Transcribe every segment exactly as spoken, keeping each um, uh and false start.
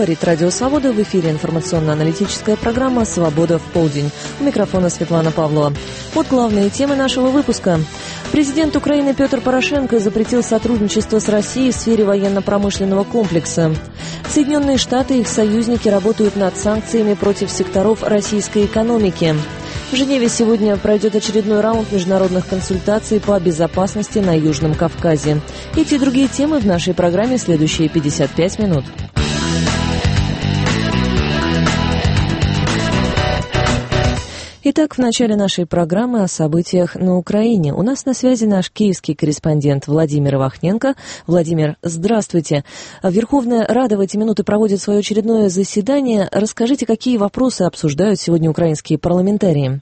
Говорит Радио Свобода. В эфире информационно-аналитическая программа «Свобода в полдень». У микрофона Светлана Павлова. Вот главные темы нашего выпуска. Президент Украины Петр Порошенко запретил сотрудничество с Россией в сфере военно-промышленного комплекса. Соединенные Штаты и их союзники работают над санкциями против секторов российской экономики. В Женеве сегодня пройдет очередной раунд международных консультаций по безопасности на Южном Кавказе. Эти и другие темы в нашей программе следующие пятьдесят пять минут. Итак, в начале нашей программы о событиях на Украине. У нас на связи наш киевский корреспондент Владимир Вахненко. Владимир, здравствуйте. Верховная Рада в эти минуты проводит свое очередное заседание. Расскажите, какие вопросы обсуждают сегодня украинские парламентарии?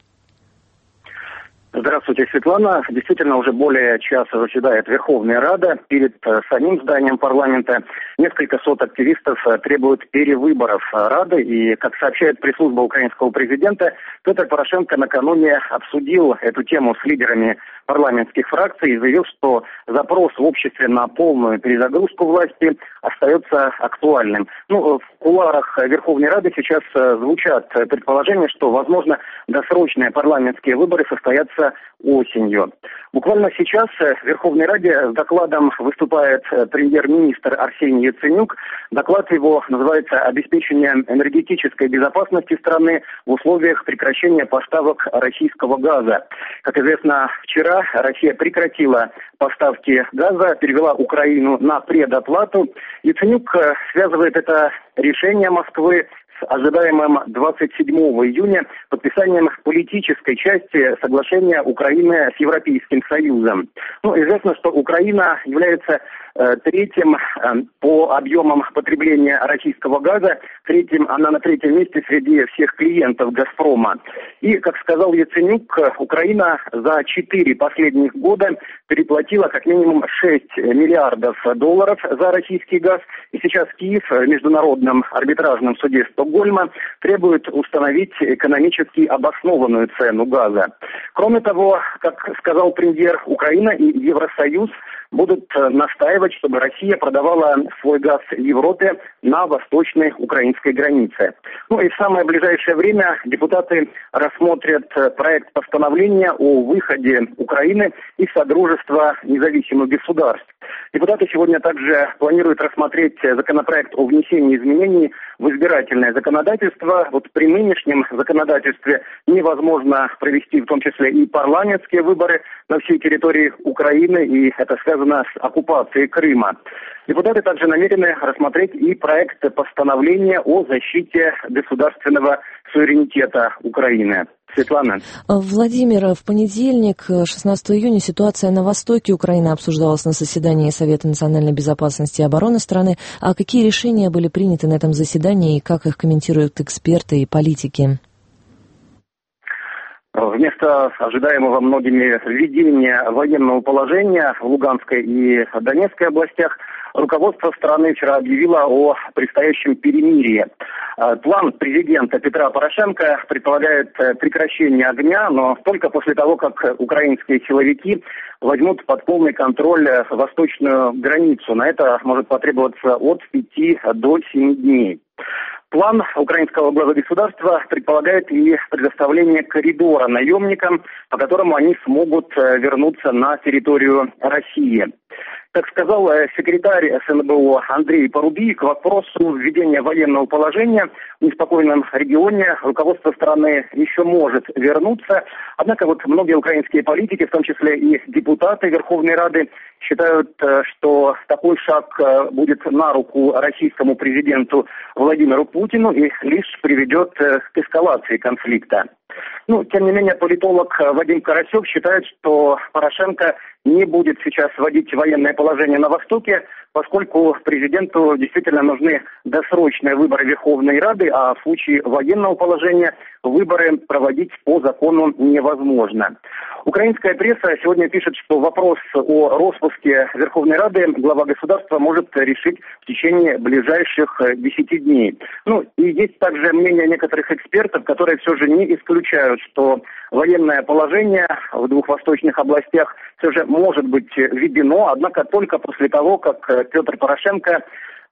Здравствуйте, Светлана. Действительно, уже более часа заседает Верховная Рада. Перед самим зданием парламента несколько сот активистов требуют перевыборов Рады. И, как сообщает пресс-служба украинского президента, Петр Порошенко накануне обсудил эту тему с лидерами парламентских фракций и заявил, что запрос в обществе на полную перезагрузку власти остается актуальным. Ну, в кулуарах Верховной Рады сейчас звучат предположения, что, возможно, досрочные парламентские выборы состоятся осенью. Буквально сейчас в Верховной Раде с докладом выступает премьер-министр Арсений Яценюк. Доклад его называется «Обеспечение энергетической безопасности страны в условиях прекращения поставок российского газа». Как известно, вчера Россия прекратила поставки газа, перевела Украину на предоплату. Яценюк связывает это решение Москвы с ожидаемым двадцать седьмого июня подписанием политической части соглашения Украины с Европейским Союзом. Ну, известно, что Украина является э, третьим э, по объемам потребления российского газа. Третьим, она на третьем месте среди всех клиентов «Газпрома». И, как сказал Яценюк, Украина за четыре последних года переплатила как минимум шесть миллиардов долларов за российский газ. И сейчас Киев в Международном арбитражном суде Стокгольма требует установить экономически обоснованную цену газа. Кроме того, как сказал премьер, Украина и Евросоюз будут настаивать, чтобы Россия продавала свой газ Европе на восточной украинской границе. Ну и в самое ближайшее время депутаты рассмотрят проект постановления о выходе Украины из Содружества независимых государств. Депутаты сегодня также планируют рассмотреть законопроект о внесении изменений в избирательное законодательство. Вот при нынешнем законодательстве невозможно провести в том числе и парламентские выборы на всей территории Украины, и это связано с оккупацией Крыма. Депутаты также намерены рассмотреть и проект постановления о защите государственного суверенитета Украины. Светлана. Владимир, в понедельник, шестнадцатого июня, ситуация на востоке Украины обсуждалась на заседании Совета национальной безопасности и обороны страны. А какие решения были приняты на этом заседании и как их комментируют эксперты и политики? Вместо ожидаемого многими введения военного положения в Луганской и Донецкой областях руководство страны вчера объявило о предстоящем перемирии. План президента Петра Порошенко предполагает прекращение огня, но только после того, как украинские силовики возьмут под полный контроль восточную границу. На это может потребоваться от пяти до семи дней. План украинского главы государства предполагает и предоставление коридора наемникам, по которому они смогут вернуться на территорию России. Как сказал секретарь СНБО Андрей Порубий, к вопросу введения военного положения в неспокойном регионе руководство страны еще может вернуться. Однако вот многие украинские политики, в том числе и депутаты Верховной Рады, считают, что такой шаг будет на руку российскому президенту Владимиру Путину и лишь приведет к эскалации конфликта. Ну, тем не менее, политолог Вадим Карасев считает, что Порошенко не будет сейчас вводить военное положение на Востоке, поскольку президенту действительно нужны досрочные выборы Верховной Рады, а в случае военного положения выборы проводить по закону невозможно. Украинская пресса сегодня пишет, что вопрос о распуске Верховной Рады глава государства может решить в течение ближайших десяти дней. Ну, и есть также мнение некоторых экспертов, которые все же не исключают, что военное положение в двух восточных областях все же может быть введено, однако только после того, как Петр Порошенко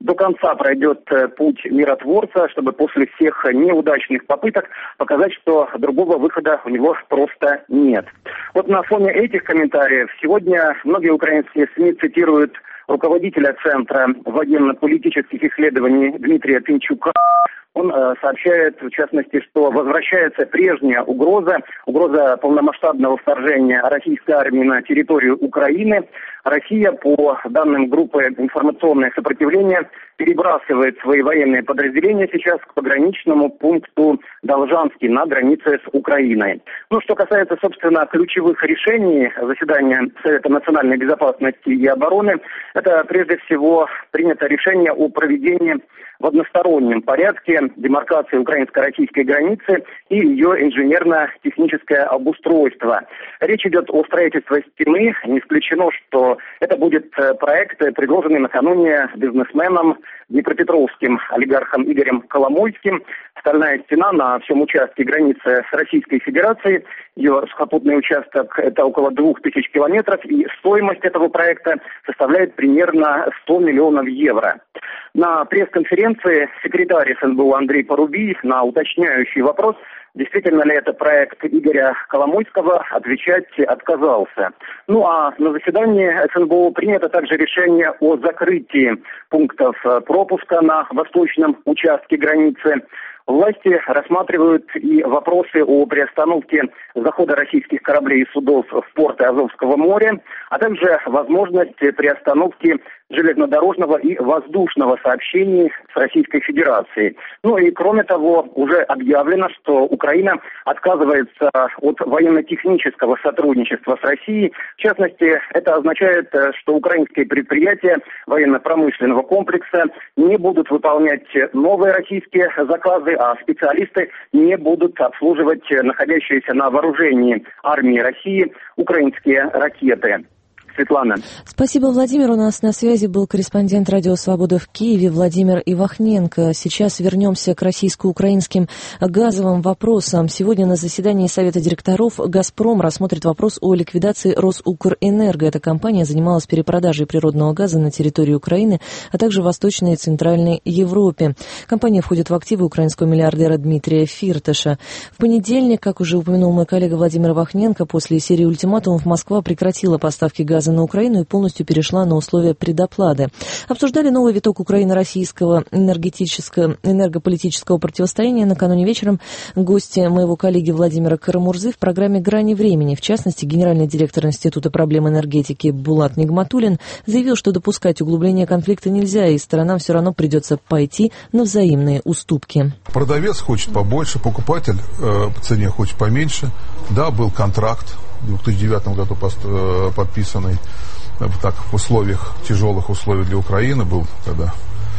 до конца пройдет путь миротворца, чтобы после всех неудачных попыток показать, что другого выхода у него просто нет. Вот на фоне этих комментариев сегодня многие украинские СМИ цитируют руководителя Центра военно-политических исследований Дмитрия Тынчука. Он э, сообщает, в частности, что возвращается прежняя угроза, угроза полномасштабного вторжения российской армии на территорию Украины. Россия, по данным группы «Информационное сопротивление», перебрасывает свои военные подразделения сейчас к пограничному пункту Должанский на границе с Украиной. Ну, что касается, собственно, ключевых решений заседания Совета национальной безопасности и обороны, это прежде всего принято решение о проведении в одностороннем порядке демаркации украинско-российской границы и ее инженерно-техническое обустройство. Речь идет о строительстве стены. Не исключено, что это будет проект, предложенный накануне бизнесменом днепропетровским олигархом Игорем Коломойским. Стальная стена на всем участке границы с Российской Федерацией. Ее сухопутный участок – это около двух тысяч километров, и стоимость этого проекта составляет примерно сто миллионов евро. На пресс-конференции секретарь СНБУ Андрей Порубий на уточняющий вопрос, действительно ли это проект Игоря Коломойского, отвечать отказался. Ну а на заседании СНБУ принято также решение о закрытии пунктов пропуска на восточном участке границы. Власти рассматривают и вопросы о приостановке захода российских кораблей и судов в порты Азовского моря, а также возможность приостановки железнодорожного и воздушного сообщений с Российской Федерацией. Ну и кроме того, уже объявлено, что Украина отказывается от военно-технического сотрудничества с Россией. В частности, это означает, что украинские предприятия военно-промышленного комплекса не будут выполнять новые российские заказы, а специалисты не будут обслуживать находящиеся на вооружении армии России украинские ракеты. Светлана. Спасибо, Владимир. У нас на связи был корреспондент Радио Свобода в Киеве Владимир Ивахненко. Сейчас вернемся к российско-украинским газовым вопросам. Сегодня на заседании Совета директоров «Газпром» рассмотрит вопрос о ликвидации «Росукрэнерго». Эта компания занималась перепродажей природного газа на территории Украины, а также в Восточной и Центральной Европе. Компания входит в активы украинского миллиардера Дмитрия Фирташа. В понедельник, как уже упомянул мой коллега Владимир Ивахненко, после серии ультиматумов Москва прекратила поставки газа на Украину и полностью перешла на условия предоплаты. Обсуждали новый виток украино-российского энергетического, энергополитического противостояния накануне вечером гости моего коллеги Владимира Карамурзы в программе «Грани времени». В частности, генеральный директор Института проблем энергетики Булат Нигматуллин заявил, что допускать углубление конфликта нельзя, и сторонам все равно придется пойти на взаимные уступки. Продавец хочет побольше, покупатель э, по цене хочет поменьше. Да, был контракт в две тысячи девятом году подписанный так, в условиях, тяжелых условий для Украины, был тогда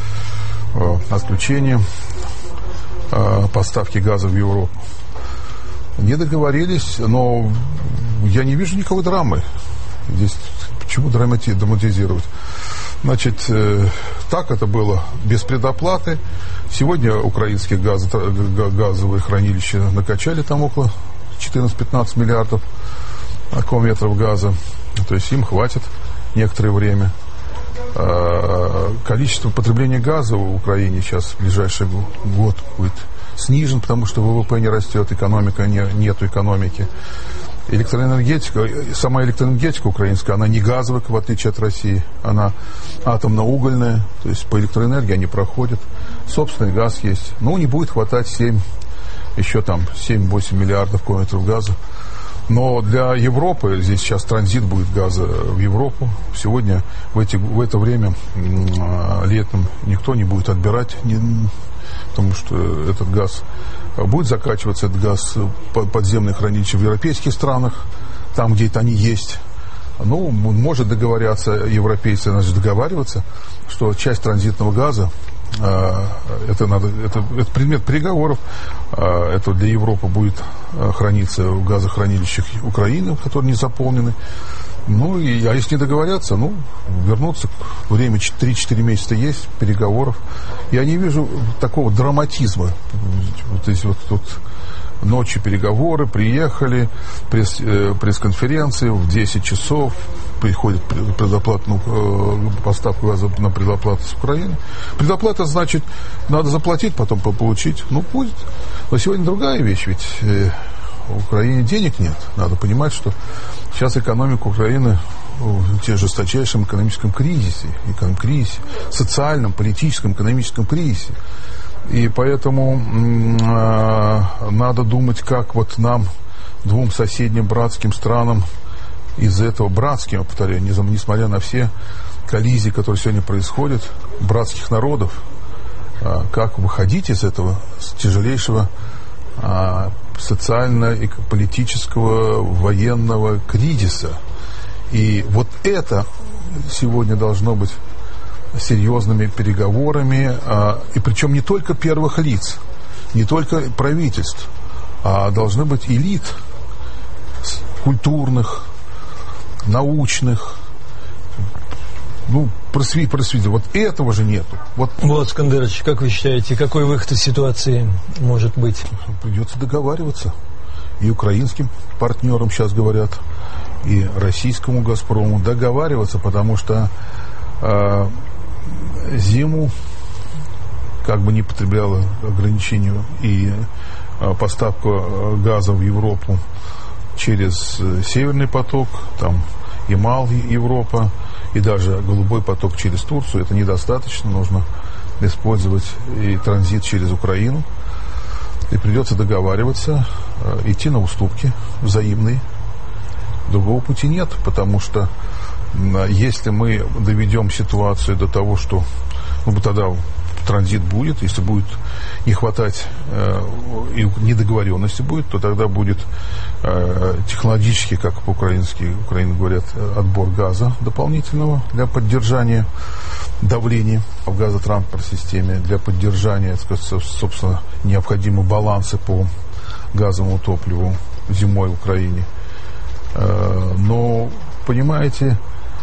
э, отключение э, поставки газа в Европу. Не договорились, но я не вижу никакой драмы. Здесь почему драмати- драматизировать? Значит, э, так это было без предоплаты. Сегодня украинские газ, газовые хранилища накачали там около четырнадцать-пятнадцать миллиардов кубометров газа, то есть им хватит некоторое время. Количество потребления газа в Украине сейчас в ближайший год будет снижен, потому что ВВП не растет, экономика не, нету экономики. Электроэнергетика, сама электроэнергетика украинская, она не газовая, в отличие от России, она атомно-угольная, то есть по электроэнергии они проходят, собственный газ есть, но не будет хватать семь, еще там семь-восемь миллиардов кубометров газа. Но для Европы, здесь сейчас транзит будет газа в Европу, сегодня в, эти, в это время летом никто не будет отбирать, не, потому что этот газ будет закачиваться, этот газ подземных хранилищ в европейских странах, там, где это они есть. Ну, может договорятся европейцы, значит, договариваться, что часть транзитного газа, это, надо, это, это предмет переговоров, это для Европы будет храниться в газохранилищах Украины, которые не заполнены. Ну, и, а если не договорятся, ну, вернуться, время три-четыре месяца есть, переговоров. Я не вижу такого драматизма. Вот здесь вот, вот Ночью переговоры, приехали, пресс, э, пресс-конференции в десять часов, приходит предоплатную э, поставку газа на предоплату с Украины. Предоплата, значит, надо заплатить, потом получить. Ну, будет. Но сегодня другая вещь, ведь э, в Украине денег нет. Надо понимать, что сейчас экономика Украины в те жесточайшем экономическом кризисе, эконом кризисе, социальном, политическом, экономическом кризисе. И поэтому э, надо думать, как вот нам, двум соседним братским странам, из этого братским, я повторяю, несмотря на все коллизии, которые сегодня происходят, братских народов, э, как выходить из этого тяжелейшего э, социально-политического военного кризиса. И вот это сегодня должно быть серьезными переговорами, а, и причем не только первых лиц, не только правительств, а должны быть элит культурных, научных, ну, просви, просвети. Вот этого же нету. Вот, вот, Скандерович, как вы считаете, какой выход из ситуации может быть? Придется договариваться. И украинским партнерам сейчас говорят, и российскому «Газпрому» договариваться, потому что э, зиму как бы не потребляла ограничению и э, поставку газа в Европу через э, Северный поток, там Ямал-Европа, и даже Голубой поток через Турцию. Это недостаточно, нужно использовать и транзит через Украину. И придется договариваться, э, идти на уступки взаимные. Другого пути нет, потому что э, если мы доведем ситуацию до того, что ну, тогда транзит будет, если будет не хватать э, и недоговоренности будет, то тогда будет э, технологически, как по-украински Украины говорят, отбор газа дополнительного для поддержания давления в газотранспортной системе, для поддержания, так сказать, собственно, необходимого баланса по газовому топливу зимой в Украине. Но, понимаете,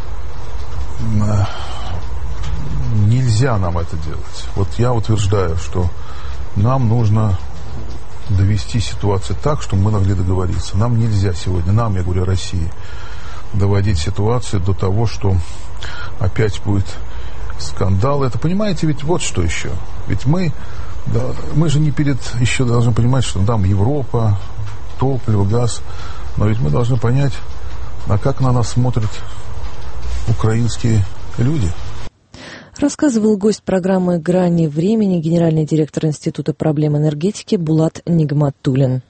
нельзя нам это делать. Вот я утверждаю, что нам нужно довести ситуацию так, чтобы мы могли договориться. Нам нельзя сегодня, нам, я говорю, России, доводить ситуацию до того, что опять будет скандал. Это, понимаете, ведь вот что еще. Ведь мы, да, мы же не перед, еще должны понимать, что там Европа, топливо, газ. Но ведь мы должны понять, а как на нас смотрят украинские люди. Рассказывал гость программы «Грани времени», генеральный директор Института проблем энергетики Булат Нигматуллин.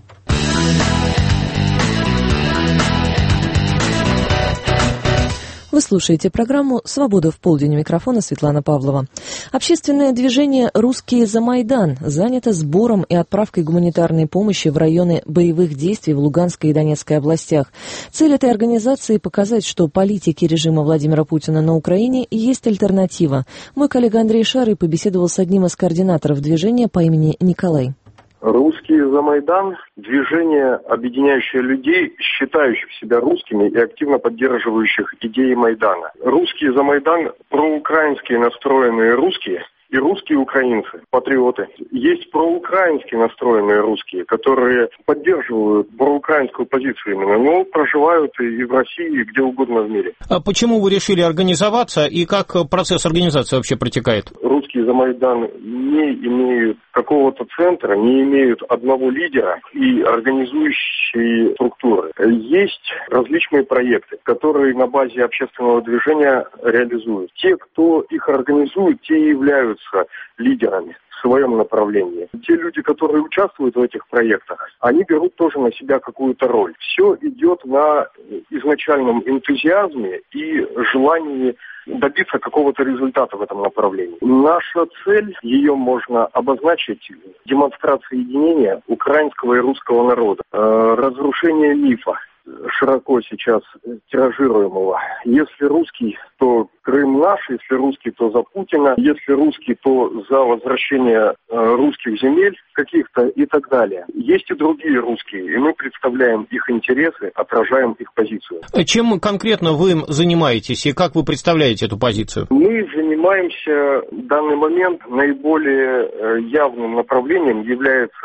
Вы слушаете программу «Свобода в полдень». У микрофона Светлана Павлова. Общественное движение «Русские за Майдан» занято сбором и отправкой гуманитарной помощи в районы боевых действий в Луганской и Донецкой областях. Цель этой организации – показать, что политике режима Владимира Путина на Украине есть альтернатива. Мой коллега Андрей Шарый побеседовал с одним из координаторов движения по имени Николай. «Русские за Майдан» – движение, объединяющее людей, считающих себя русскими и активно поддерживающих идеи Майдана. «Русские за Майдан» – проукраинские настроенные русские и русские украинцы, патриоты. Есть проукраински настроенные русские, которые поддерживают проукраинскую позицию именно, но проживают и в России, и где угодно в мире. А почему вы решили организоваться и как процесс организации вообще протекает? «Русские за Майдан» не имеют какого-то центра, не имеют одного лидера и организующей структуры. Есть различные проекты, которые на базе общественного движения реализуют. Те, кто их организует, те и являются лидерами в своем направлении. Те люди, которые участвуют в этих проектах, они берут тоже на себя какую-то роль. Все идет на изначальном энтузиазме и желании добиться какого-то результата в этом направлении. Наша цель, ее можно обозначить, демонстрация единения украинского и русского народа, э, разрушение мифа, широко сейчас тиражируемого. Если русский, то Крым наш, если русский, то за Путина, если русский, то за возвращение э, русских земель каких-то и так далее. Есть и другие русские, и мы представляем их интересы, отражаем их позицию. Чем конкретно вы занимаетесь и как вы представляете эту позицию? Мы занимаемся в данный момент наиболее э, явным направлением является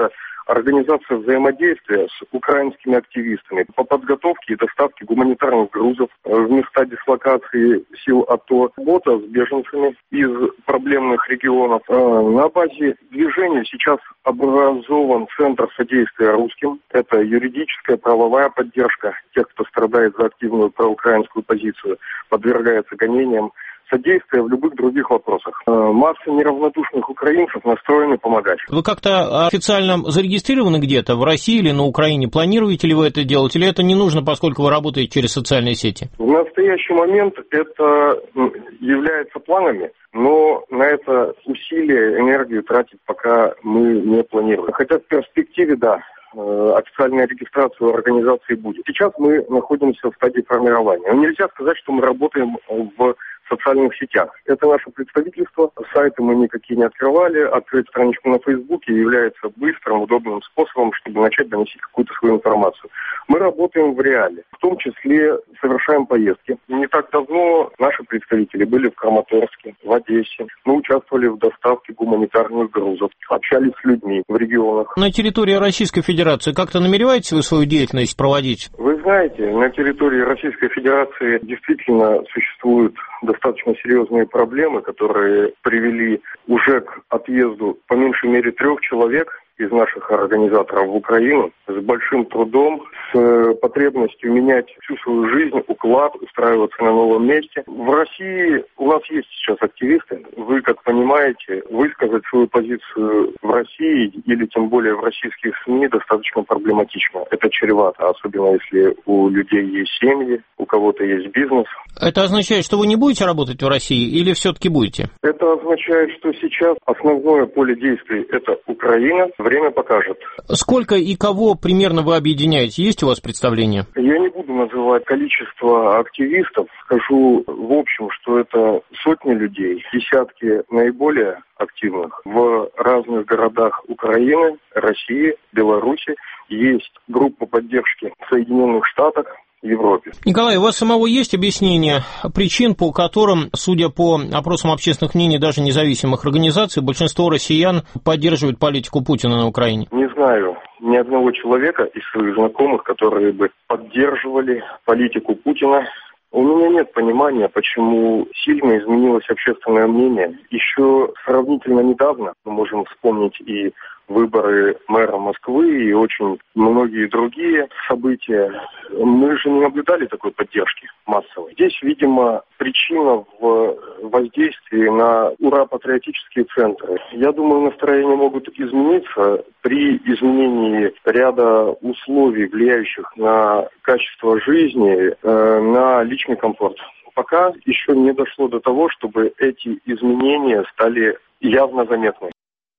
организация взаимодействия с украинскими активистами по подготовке и доставке гуманитарных грузов в места дислокации сил АТО, работа с беженцами из проблемных регионов. На базе движения сейчас образован Центр содействия русским. Это юридическая, правовая поддержка тех, кто страдает за активную проукраинскую позицию, подвергается гонениям, содействие в любых других вопросах. Масса неравнодушных украинцев настроены помогать. Вы как-то официально зарегистрированы где-то в России или на Украине? Планируете ли вы это делать, или это не нужно, поскольку вы работаете через социальные сети? В настоящий момент это является планами, но на это усилия, энергию тратить пока мы не планируем. Хотя в перспективе, да, официальная регистрация организации будет. Сейчас мы находимся в стадии формирования. Но нельзя сказать, что мы работаем в социальных сетях. Это наше представительство. Сайты мы никакие не открывали. Открыть страничку на Фейсбуке является быстрым, удобным способом, чтобы начать доносить какую-то свою информацию. Мы работаем в реале. В том числе совершаем поездки. Не так давно наши представители были в Краматорске, в Одессе. Мы участвовали в доставке гуманитарных грузов. Общались с людьми в регионах. На территории Российской Федерации как-то намереваетесь вы свою деятельность проводить? Вы знаете, на территории Российской Федерации действительно существуют достаточно серьезные проблемы, которые привели уже к отъезду по меньшей мере трех человек из наших организаторов в Украину с большим трудом, с потребностью менять всю свою жизнь, уклад, устраиваться на новом месте. В России у нас есть сейчас активисты. Вы, как понимаете, высказать свою позицию в России или тем более в российских СМИ достаточно проблематично. Это чревато, особенно если у людей есть семьи, у кого-то есть бизнес. Это означает, что вы не будете работать в России или все-таки будете? Это означает, что сейчас основное поле действий – это Украина. Время покажет. Сколько и кого примерно вы объединяете? Есть у вас представление? Я не буду называть количество активистов. Скажу в общем, что это сотни людей, десятки наиболее активных в разных городах Украины, России, Беларуси. Есть группа поддержки в Соединенных Штатах, Европе. Николай, у вас самого есть объяснение причин, по которым, судя по опросам общественных мнений даже независимых организаций, большинство россиян поддерживают политику Путина на Украине? Не знаю ни одного человека из своих знакомых, которые бы поддерживали политику Путина. У меня нет понимания, почему сильно изменилось общественное мнение. Еще сравнительно недавно, мы можем вспомнить и выборы мэра Москвы и очень многие другие события, мы же не наблюдали такой поддержки массовой. Здесь, видимо, причина в воздействии на ура-патриотические центры. Я думаю, настроения могут измениться при изменении ряда условий, влияющих на качество жизни, на личный комфорт. Пока еще не дошло до того, чтобы эти изменения стали явно заметны.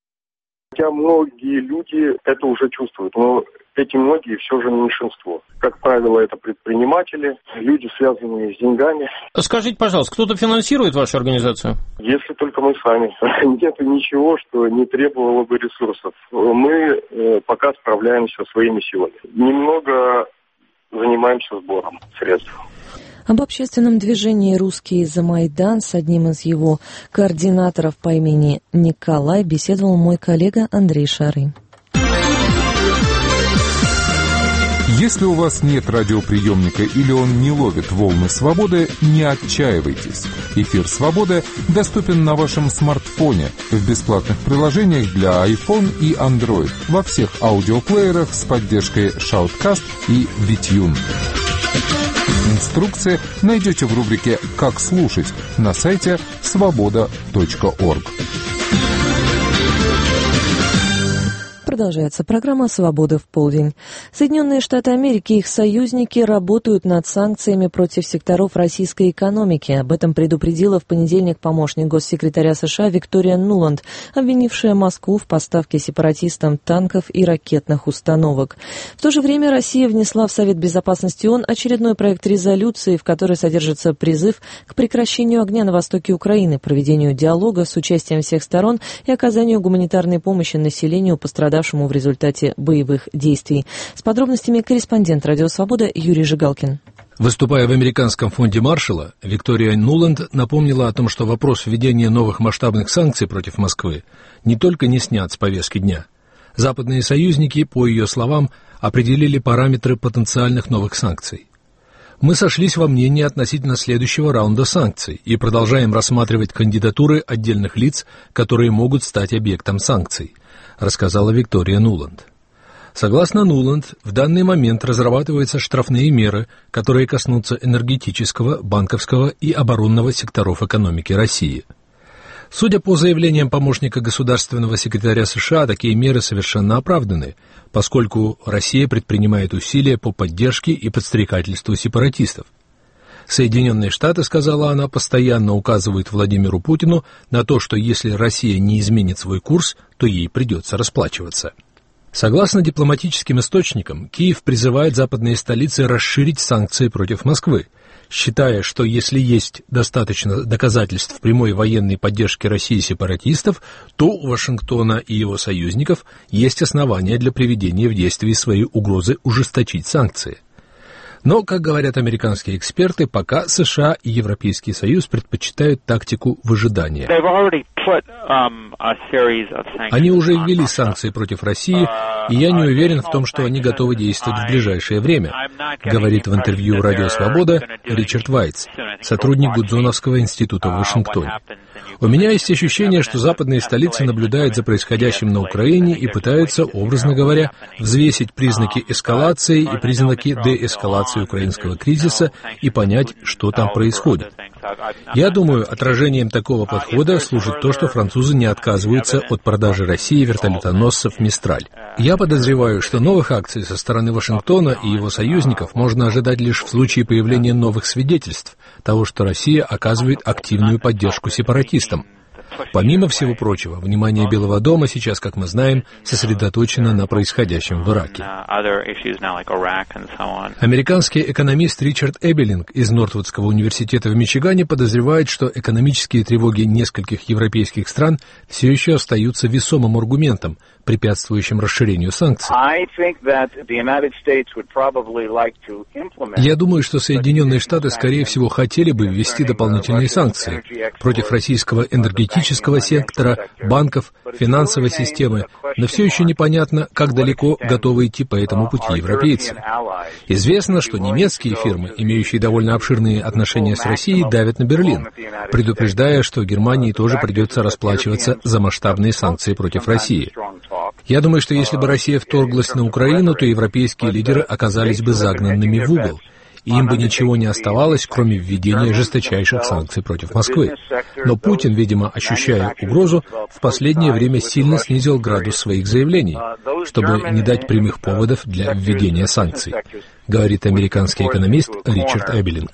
Хотя многие люди это уже чувствуют, но эти многие все же меньшинство. Как правило, это предприниматели, люди, связанные с деньгами. Скажите, пожалуйста, кто-то финансирует вашу организацию? Если только мы сами. Нет ничего, что не требовало бы ресурсов. Мы пока справляемся своими силами. Немного занимаемся сбором средств. Об общественном движении «Русские за Майдан» с одним из его координаторов по имени Николай беседовал мой коллега Андрей Шары. Если у вас нет радиоприемника или он не ловит волны свободы, не отчаивайтесь. Эфир «Свободы» доступен на вашем смартфоне в бесплатных приложениях для iPhone и Android во всех аудиоплеерах с поддержкой Shoutcast и Витюн. Инструкции найдете в рубрике «Как слушать» на сайте свобода точка орг. Продолжается программа «Свобода в полдень». Соединенные Штаты Америки и их союзники работают над санкциями против секторов российской экономики. Об этом предупредила в понедельник помощник госсекретаря США Виктория Нуланд, обвинившая Москву в поставке сепаратистам танков и ракетных установок. В то же время Россия внесла в Совет Безопасности ООН очередной проект резолюции, в которой содержится призыв к прекращению огня на востоке Украины, проведению диалога с участием всех сторон и оказанию гуманитарной помощи населению, пострадавшему в результате боевых действий. С подробностями корреспондент «Радио Свобода» Юрий Жигалкин. Выступая в американском фонде Маршалла, Виктория Нуланд напомнила о том, что вопрос введения новых масштабных санкций против Москвы не только не снят с повестки дня, Западные союзники, по ее словам, определили параметры потенциальных новых санкций. Мы сошлись во мнении относительно следующего раунда санкций и продолжаем рассматривать кандидатуры отдельных лиц, которые могут стать объектом санкций, рассказала Виктория Нуланд. Согласно Нуланд, в данный момент разрабатываются штрафные меры, которые коснутся энергетического, банковского и оборонного секторов экономики России. Судя по заявлениям помощника государственного секретаря США, такие меры совершенно оправданы, поскольку Россия предпринимает усилия по поддержке и подстрекательству сепаратистов. Соединенные Штаты, сказала она, постоянно указывают Владимиру Путину на то, что если Россия не изменит свой курс, то ей придется расплачиваться. Согласно дипломатическим источникам, Киев призывает западные столицы расширить санкции против Москвы, считая, что если есть достаточно доказательств прямой военной поддержки России сепаратистов, то у Вашингтона и его союзников есть основания для приведения в действие своей угрозы ужесточить санкции. Но, как говорят американские эксперты, пока США и Европейский Союз предпочитают тактику выжидания. Они уже ввели санкции против России, и я не уверен в том, что они готовы действовать в ближайшее время, говорит в интервью «Радио Свобода» Ричард Вайтс, сотрудник Гудзоновского института в Вашингтоне. У меня есть ощущение, что западные столицы наблюдают за происходящим на Украине и пытаются, образно говоря, взвесить признаки эскалации и признаки деэскалации украинского кризиса и понять, что там происходит. Я думаю, отражением такого подхода служит то, что французы не отказываются от продажи России вертолетоносцев «Мистраль». Я подозреваю, что новых акций со стороны Вашингтона и его союзников можно ожидать лишь в случае появления новых свидетельств того, что Россия оказывает активную поддержку сепаратистам. Помимо всего прочего, внимание Белого дома сейчас, как мы знаем, сосредоточено на происходящем в Ираке. Американский экономист Ричард Эбелинг из Нортвудского университета в Мичигане подозревает, что экономические тревоги нескольких европейских стран все еще остаются весомым аргументом, препятствующим расширению санкций. Я думаю, что Соединенные Штаты, скорее всего, хотели бы ввести дополнительные санкции против российского энергетического сектора, банков, финансовой системы, но все еще непонятно, как далеко готовы идти по этому пути европейцы. Известно, что немецкие фирмы, имеющие довольно обширные отношения с Россией, давят на Берлин, предупреждая, что Германии тоже придется расплачиваться за масштабные санкции против России. Я думаю, что если бы Россия вторглась на Украину, то европейские лидеры оказались бы загнанными в угол, и им бы ничего не оставалось, кроме введения жесточайших санкций против Москвы. Но Путин, видимо, ощущая угрозу, в последнее время сильно снизил градус своих заявлений, чтобы не дать прямых поводов для введения санкций, говорит американский экономист Ричард Эбелинг.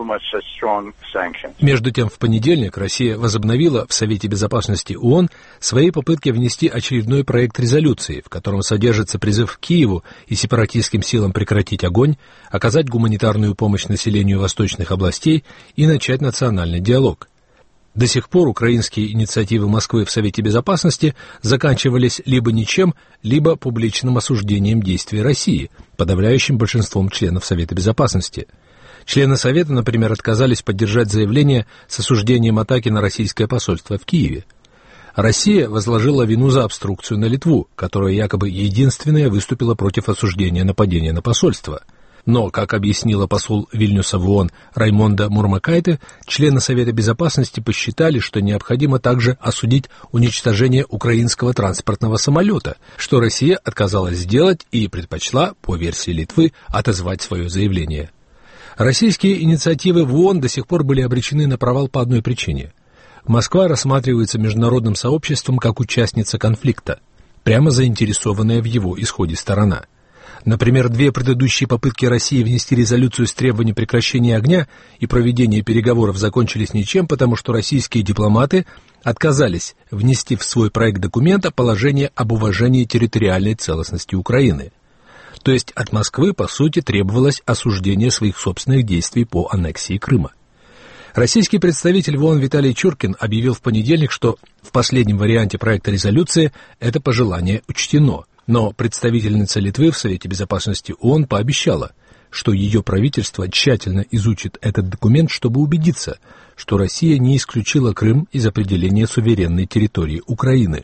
Между тем, в понедельник Россия возобновила в Совете Безопасности ООН свои попытки внести очередной проект резолюции, в котором содержится призыв Киеву и сепаратистским силам прекратить огонь, оказать гуманитарную помощь населению восточных областей и начать национальный диалог. До сих пор украинские инициативы Москвы в Совете Безопасности заканчивались либо ничем, либо публичным осуждением действий России, подавляющим большинством членов Совета Безопасности. Члены Совета, например, отказались поддержать заявление с осуждением атаки на российское посольство в Киеве. Россия возложила вину за обструкцию на Литву, которая якобы единственная выступила против осуждения нападения на посольство. Но, как объяснила посол Вильнюса в ООН Раймонда Мурмакайте, члены Совета Безопасности посчитали, что необходимо также осудить уничтожение украинского транспортного самолета, что Россия отказалась сделать и предпочла, по версии Литвы, отозвать свое заявление. Российские инициативы в ООН до сих пор были обречены на провал по одной причине. Москва рассматривается международным сообществом как участница конфликта, прямо заинтересованная в его исходе сторона. Например, две предыдущие попытки России внести резолюцию с требованием прекращения огня и проведения переговоров закончились ничем, потому что российские дипломаты отказались внести в свой проект документа положение об уважении территориальной целостности Украины. То есть от Москвы, по сути, требовалось осуждение своих собственных действий по аннексии Крыма. Российский представитель в ООН Виталий Чуркин объявил в понедельник, что в последнем варианте проекта резолюции это пожелание учтено. Но представительница Литвы в Совете Безопасности ООН пообещала, что ее правительство тщательно изучит этот документ, чтобы убедиться, что Россия не исключила Крым из определения суверенной территории Украины.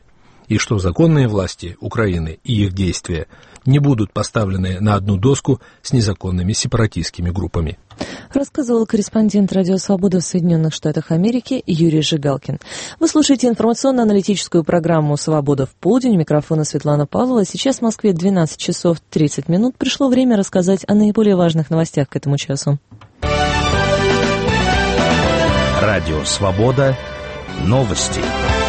и что законные власти Украины и их действия не будут поставлены на одну доску с незаконными сепаратистскими группами. Рассказывал корреспондент Радио Свобода в Соединенных Штатах Америки Юрий Жигалкин. Вы слушаете информационно-аналитическую программу «Свобода в полдень». У микрофона Светлана Павлова. Сейчас в Москве двенадцать часов тридцать минут. Пришло время рассказать о наиболее важных новостях к этому часу. Радио Свобода. Новости.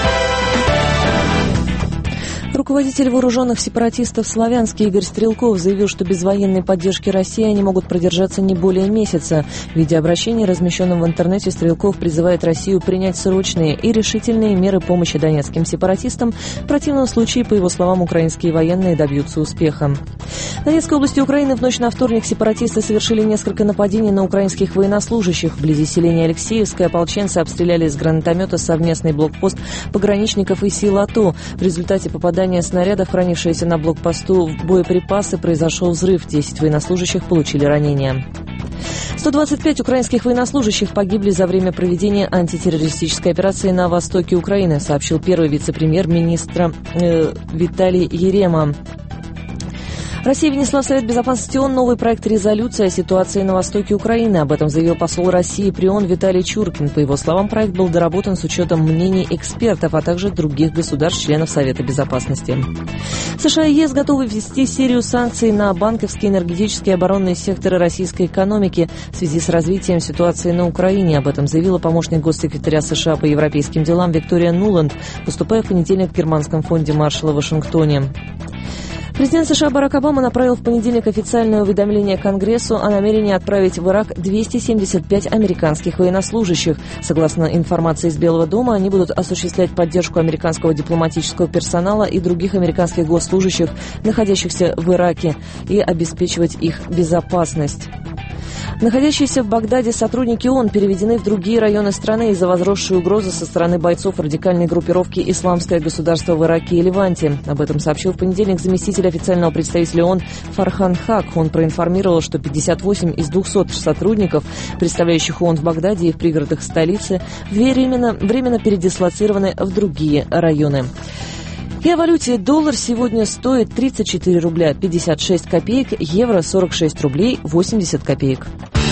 Руководитель вооруженных сепаратистов в Славянске Игорь Стрелков заявил, что без военной поддержки России они могут продержаться не более месяца. В видеообращении, размещенном в интернете, Стрелков призывает Россию принять срочные и решительные меры помощи донецким сепаратистам. В противном случае, по его словам, украинские военные добьются успеха. В Донецкой области Украины в ночь на вторник сепаратисты совершили несколько нападений на украинских военнослужащих. Вблизи селения Алексеевское ополченцы обстреляли из гранатомета совместный блокпост пограничников и сил АТО. В результате попадания снарядов, хранившиеся на блокпосту в боеприпасы, произошел взрыв. Десять военнослужащих получили ранения. сто двадцать пять украинских военнослужащих погибли за время проведения антитеррористической операции на востоке Украины, сообщил первый вице-премьер-министра э, Виталий Ерема. Россия внесла в Совет Безопасности ООН новый проект резолюции о ситуации на востоке Украины. Об этом заявил посол России при ООН Виталий Чуркин. По его словам, проект был доработан с учетом мнений экспертов, а также других государств-членов Совета Безопасности. США и ЕС готовы ввести серию санкций на банковские, энергетические и оборонные секторы российской экономики в связи с развитием ситуации на Украине. Об этом заявила помощник госсекретаря США по европейским делам Виктория Нуланд, выступая в понедельник в Германском фонде Маршалла в Вашингтоне. Президент США Барак Обама направил в понедельник официальное уведомление Конгрессу о намерении отправить в Ирак двести семьдесят пять американских военнослужащих. Согласно информации из Белого дома, они будут осуществлять поддержку американского дипломатического персонала и других американских госслужащих, находящихся в Ираке, и обеспечивать их безопасность. Находящиеся в Багдаде сотрудники ООН переведены в другие районы страны из-за возросшей угрозы со стороны бойцов радикальной группировки «Исламское государство» в Ираке и Ливанте. Об этом сообщил в понедельник заместитель официального представителя ООН Фархан Хак. Он проинформировал, что пятьдесят восемь из двухсот сотрудников, представляющих ООН в Багдаде и в пригородах столицы, временно, временно передислоцированы в другие районы. И о валюте. Доллар сегодня стоит тридцать четыре рубля пятьдесят шесть копеек, евро сорок шесть рублей восемьдесят копеек.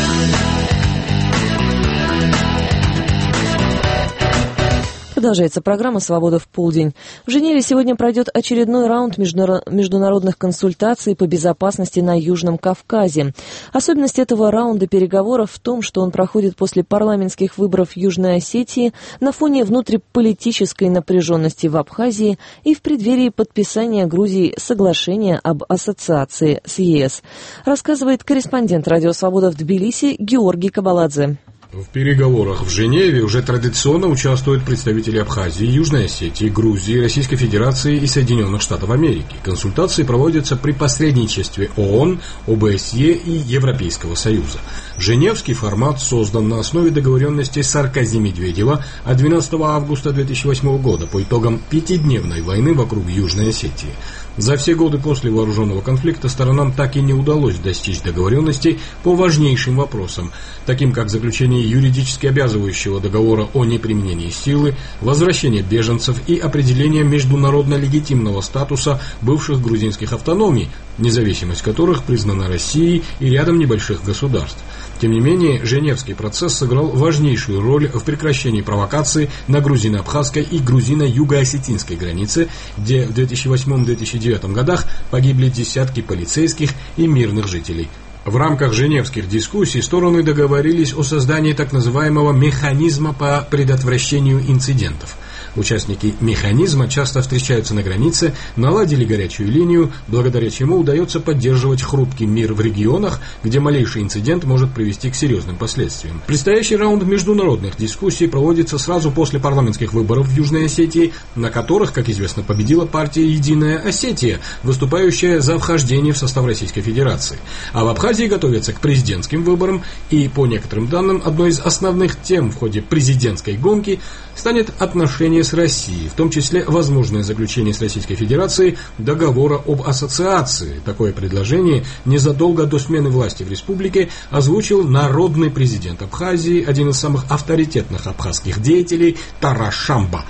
Продолжается программа «Свобода в полдень». В Женеве сегодня пройдет очередной раунд международных консультаций по безопасности на Южном Кавказе. Особенность этого раунда переговоров в том, что он проходит после парламентских выборов в Южной Осетии, на фоне внутриполитической напряженности в Абхазии и в преддверии подписания Грузии соглашения об ассоциации с ЕС. Рассказывает корреспондент «Радио Свобода» в Тбилиси Георгий Кабаладзе. В переговорах в Женеве уже традиционно участвуют представители Абхазии, Южной Осетии, Грузии, Российской Федерации и Соединенных Штатов Америки. Консультации проводятся при посредничестве ООН, ОБСЕ и Европейского Союза. Женевский формат создан на основе договоренности Саркози-Медведева от двенадцатого августа две тысячи восьмого года по итогам пятидневной войны вокруг Южной Осетии. За все годы после вооруженного конфликта сторонам так и не удалось достичь договоренностей по важнейшим вопросам, таким как заключение юридически обязывающего договора о неприменении силы, возвращение беженцев и определение международно легитимного статуса бывших грузинских автономий, независимость которых признана Россией и рядом небольших государств. Тем не менее, Женевский процесс сыграл важнейшую роль в прекращении провокаций на грузино-абхазской и грузино-юго-осетинской границе, где в две тысячи восьмом — две тысячи девятом годах погибли десятки полицейских и мирных жителей. В рамках женевских дискуссий стороны договорились о создании так называемого механизма по предотвращению инцидентов. Участники механизма часто встречаются на границе, наладили горячую линию, благодаря чему удается поддерживать хрупкий мир в регионах, где малейший инцидент может привести к серьезным последствиям. Предстоящий раунд международных дискуссий проводится сразу после парламентских выборов в Южной Осетии, на которых, как известно, победила партия «Единая Осетия», выступающая за вхождение в состав Российской Федерации. А в Абхазии готовятся к президентским выборам, и, по некоторым данным, одной из основных тем в ходе президентской гонки станет отношение с Россией, в том числе возможное заключение с Российской Федерацией договора об ассоциации. Такое предложение незадолго до смены власти в республике озвучил народный президент Абхазии, один из самых авторитетных абхазских деятелей Тарас Шамба.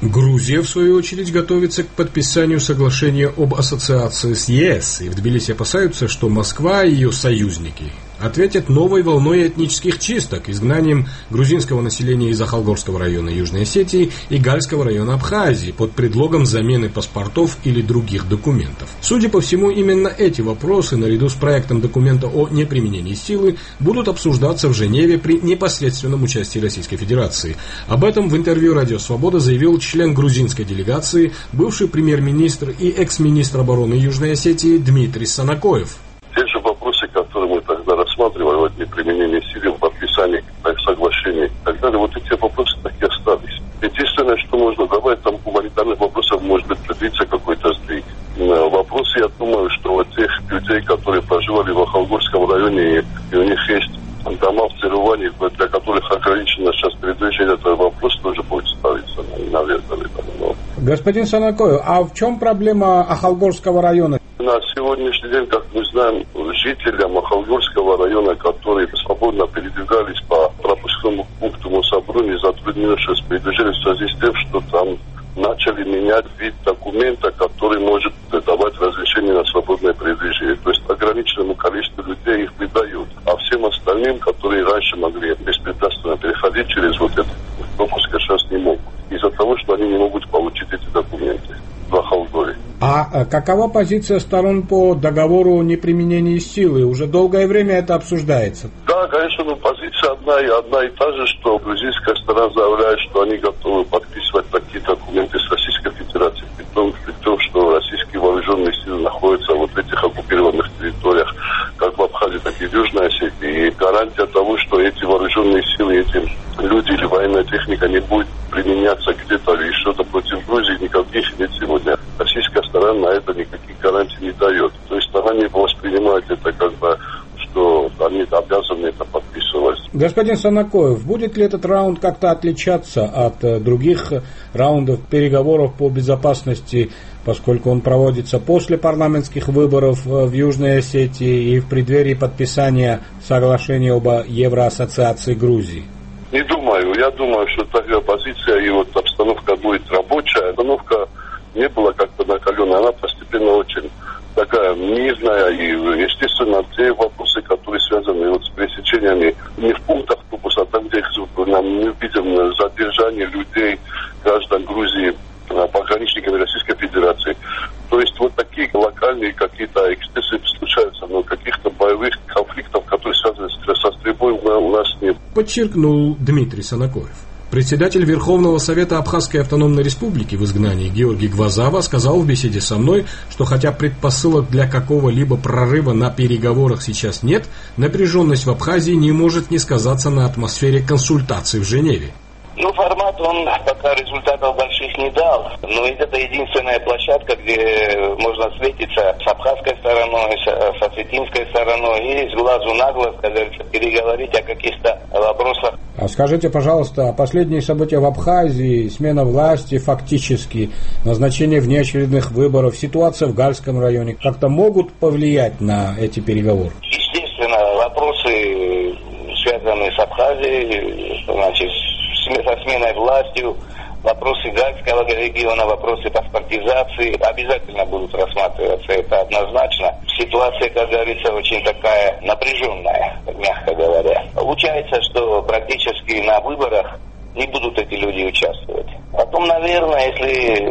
Грузия, в свою очередь, готовится к подписанию соглашения об ассоциации с ЕС, и в Тбилиси опасаются, что Москва и ее союзники ответят новой волной этнических чисток, изгнанием грузинского населения из Ахалгорского района Южной Осетии и Гальского района Абхазии под предлогом замены паспортов или других документов. Судя по всему, именно эти вопросы, наряду с проектом документа о неприменении силы, будут обсуждаться в Женеве при непосредственном участии Российской Федерации. Об этом в интервью «Радио Свобода» заявил член грузинской делегации, бывший премьер-министр и экс-министр обороны Южной Осетии Дмитрий Санакоев. Те же вопросы, которые мы тогда рассматривали, вот неприменение силы в подписании соглашений и так далее, вот эти вопросы так и остались. Единственное, что можно добавить, там гуманитарных вопросов может быть предвидится какой-то сдвиг. Вопросы, я думаю, что вот тех людей, которые проживали в Ахалгорском районе, и у них есть дома в Цируване, для которых ограничено сейчас передвижение, этот вопрос тоже будет ставиться, наверное. Но... Господин Санакоев, а в чем проблема Ахалгорского района? На сегодняшний день, как мы знаем, жителям Ахалгорского района, которые свободно передвигались по пропускному пункту Мособруни, затруднено сейчас передвижение в связи с тем, что там начали менять вид документа, который может давать разрешение на свободное передвижение. То есть ограниченному количеству людей их выдают. А всем остальным, которые раньше могли беспрепятственно переходить через вот этот пропуск, сейчас не могут. Из-за того, что они не могут получить эти документы в Ахалгоре. А какова позиция сторон по договору о неприменении силы? Уже долгое время это обсуждается. Да, конечно, но позиция одна и одна и та же, что грузинская сторона заявляет, что они готовы подписывать такие документы с Российской Федерацией, при том, при том, что российские вооруженные силы находятся вот в этих оккупированных территориях, как в Абхазии, так и в Южной Осетии. И гарантия того, что эти вооруженные силы, эти люди или военная техника не будет применяться где-то или что-то против Грузии, никаких нет сегодня. Российская сторона на это никаких гарантий не дает. То есть она не воспринимает это как бы, что они обязаны это подписывать. Господин Санакоев, будет ли этот раунд как-то отличаться от э, других раундов переговоров по безопасности, поскольку он проводится после парламентских выборов э, в Южной Осетии и в преддверии подписания соглашения об Евроассоциации Грузии? Не думаю. Я думаю, что такая позиция и вот обстановка будет рабочая. Обстановка не была как-то накаленная, она постепенно очень такая мирная. И, естественно, те вопросы, которые связаны вот с пересечениями не в пунктах пропуска, а там, где мы видим задержание людей, граждан Грузии, пограничниками Российской Федерации. То есть вот такие локальные какие-то эксцессы случаются, но каких-то боевых конфликтов, которые связаны со стрельбой, у нас нет. Подчеркнул Дмитрий Санакоев. Председатель Верховного Совета Абхазской автономной республики в изгнании Георгий Гвазава сказал в беседе со мной, что хотя предпосылок для какого-либо прорыва на переговорах сейчас нет, напряженность в Абхазии не может не сказаться на атмосфере консультаций в Женеве. Ну, формат, он пока результатов больших не дал, но ведь это единственная площадка, где можно встретиться с абхазской стороной, с осетинской стороной и с глазу на глаз, как говорится, переговорить о каких-то вопросах. А скажите, пожалуйста, последние события в Абхазии, смена власти фактически, назначение внеочередных выборов, ситуация в Гальском районе как-то могут повлиять на эти переговоры? Естественно, вопросы, связанные с Абхазией, значит, со сменой властью, вопросы Гальского региона, вопросы паспортизации обязательно будут рассматриваться, это однозначно. Ситуация, как говорится, очень такая напряженная, мягко говоря. Получается, что практически на выборах не будут эти люди участвовать. Потом, наверное, если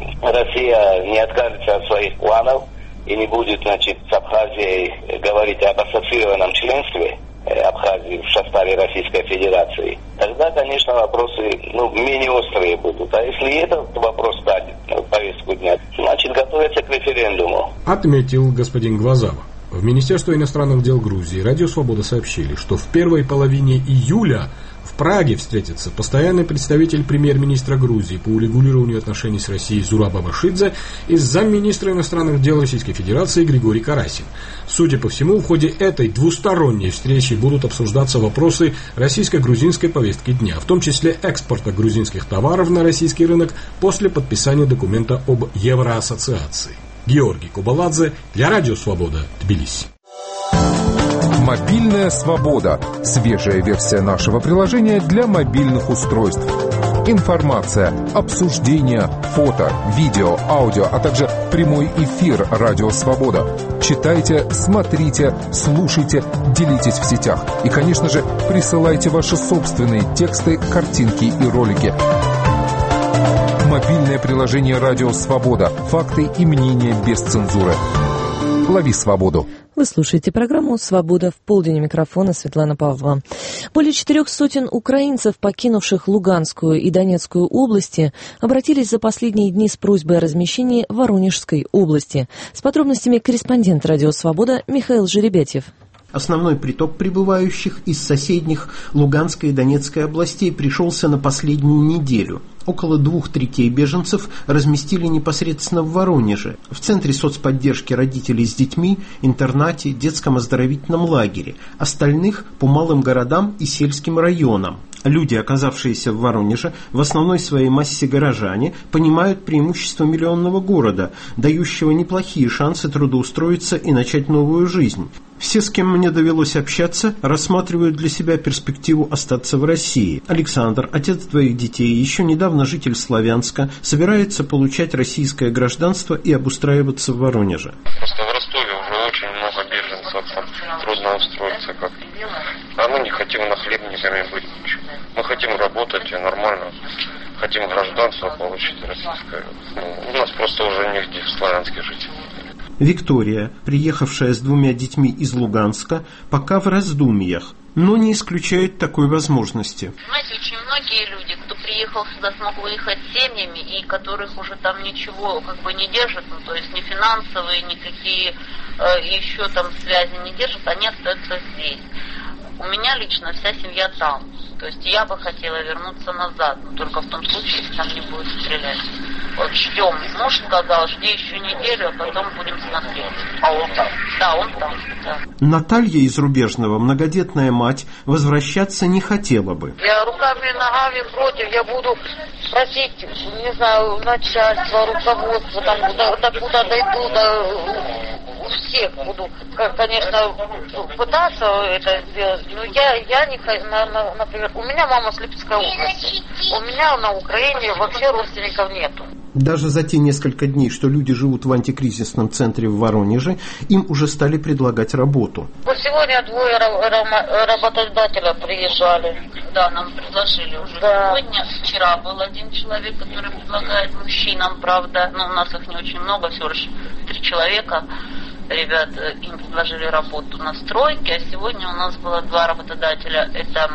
Россия не откажется от своих планов и не будет, значит, с Абхазией говорить об ассоциированном членстве Абхазии в составе Российской Федерации, тогда, конечно, вопросы ну, менее острые будут. А если этот вопрос станет в повестку дня, значит, готовятся к референдуму. Отметил господин Гвазава. В Министерстве иностранных дел Грузии «Радио Свобода» сообщили, что в первой половине июля в Праге встретится постоянный представитель премьер-министра Грузии по урегулированию отношений с Россией Зураб Абашидзе и замминистра иностранных дел Российской Федерации Григорий Карасин. Судя по всему, в ходе этой двусторонней встречи будут обсуждаться вопросы российско-грузинской повестки дня, в том числе экспорта грузинских товаров на российский рынок после подписания документа об Евроассоциации. Георгий Кубаладзе для «Радио Свобода», Тбилиси. Мобильная свобода. Свежая версия нашего приложения для мобильных устройств. Информация, обсуждения, фото, видео, аудио, а также прямой эфир «Радио Свобода». Читайте, смотрите, слушайте, делитесь в сетях. И, конечно же, присылайте ваши собственные тексты, картинки и ролики. Мобильное приложение «Радио Свобода». Факты и мнения без цензуры. Лови свободу. Вы слушаете программу «Свобода в полдень». У микрофона Светлана Павлова. Более четырех сотен украинцев, покинувших Луганскую и Донецкую области, обратились за последние дни с просьбой о размещении в Воронежской области. С подробностями корреспондент «Радио Свобода» Михаил Жеребятев. Основной приток прибывающих из соседних Луганской и Донецкой областей пришелся на последнюю неделю. Около двух третей беженцев разместили непосредственно в Воронеже, в Центре соцподдержки родителей с детьми, интернате, детском оздоровительном лагере. Остальных по малым городам и сельским районам. Люди, оказавшиеся в Воронеже, в основной своей массе горожане, понимают преимущество миллионного города, дающего неплохие шансы трудоустроиться и начать новую жизнь. Все, с кем мне довелось общаться, рассматривают для себя перспективу остаться в России. Александр, отец двоих детей, еще недавно житель Славянска, собирается получать российское гражданство и обустраиваться в Воронеже. Просто в Ростове уже очень много беженцев, там трудно устроиться как-то. А мы не хотим нахлебниками быть. Мы хотим работать нормально, хотим гражданство получить российское. Ну, у нас просто уже негде в Славянске жить. Виктория, приехавшая с двумя детьми из Луганска, пока в раздумьях, но не исключает такой возможности. Знаете, очень многие люди, кто приехал сюда, смог выехать с семьями, и которых уже там ничего как бы не держит, ну, то есть ни финансовые, никакие э, еще там связи не держат, они остаются здесь. У меня лично вся семья там. То есть я бы хотела вернуться назад, но только в том случае, если там не будет стрелять. Вот ждем. Муж сказал, жди еще неделю, а потом будем смотреть. А он там? Да, он там. Да. Наталья из Рубежного, многодетная мать, возвращаться не хотела бы. Я руками и ногами против, я буду просить, не знаю, начальство, руководство, там, до, до куда дойду, до... У всех буду, конечно, пытаться это сделать, но я, я не, например, у меня мама с Липецкой области, у меня на Украине вообще родственников нету. Даже за те несколько дней, что люди живут в антикризисном центре в Воронеже, им уже стали предлагать работу. Вот сегодня двое работодателя приезжали. Да, нам предложили уже. Да. Сегодня, вчера был один человек, который предлагает мужчинам, правда, но у нас их не очень много, всего лишь три человека. Ребят, им предложили работу на стройке, а сегодня у нас было два работодателя. Это,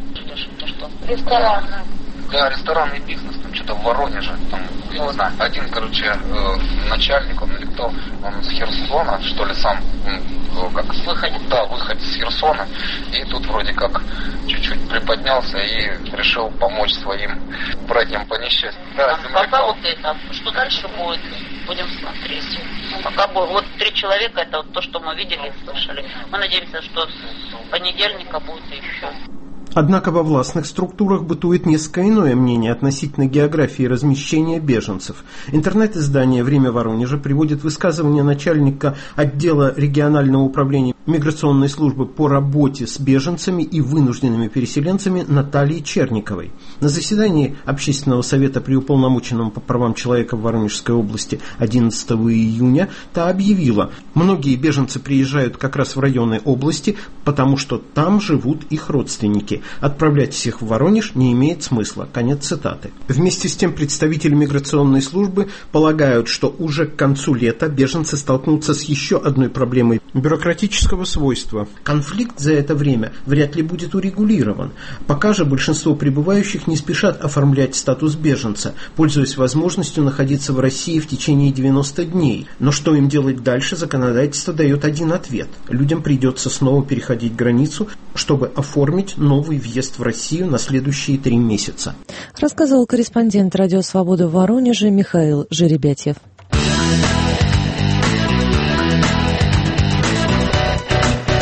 это что? Ресторан. Да, ресторанный бизнес, там что-то в Воронеже, там, я не знаю, один, короче, э, начальник, он или кто, он с Херсона, что ли, сам, он, как, выходит, да, выходит с Херсона, и тут вроде как чуть-чуть приподнялся и решил помочь своим братьям по несчастью. Да, пока вот это, что дальше будет, будем смотреть. Пока вот три человека, это вот то, что мы видели и слышали. Мы надеемся, что с понедельника будет еще. Однако во властных структурах бытует несколько иное мнение относительно географии размещения беженцев. Интернет-издание «Время Воронежа» приводит высказывание начальника отдела регионального управления миграционной службы по работе с беженцами и вынужденными переселенцами Натальи Черниковой. На заседании Общественного совета при уполномоченном по правам человека в Воронежской области одиннадцатого июня та объявила, многие беженцы приезжают как раз в районы области, потому что там живут их родственники. Отправлять всех в Воронеж не имеет смысла. Конец цитаты. Вместе с тем представители миграционной службы полагают, что уже к концу лета беженцы столкнутся с еще одной проблемой бюрократического свойства. Конфликт за это время вряд ли будет урегулирован. Пока же большинство прибывающих не спешат оформлять статус беженца, пользуясь возможностью находиться в России в течение девяноста дней. Но что им делать дальше, законодательство дает один ответ. Людям придется снова переходить границу, чтобы оформить новый въезд в Россию на следующие три месяца. Рассказывал корреспондент «Радио Свобода» в Воронеже Михаил Жеребятев. Ну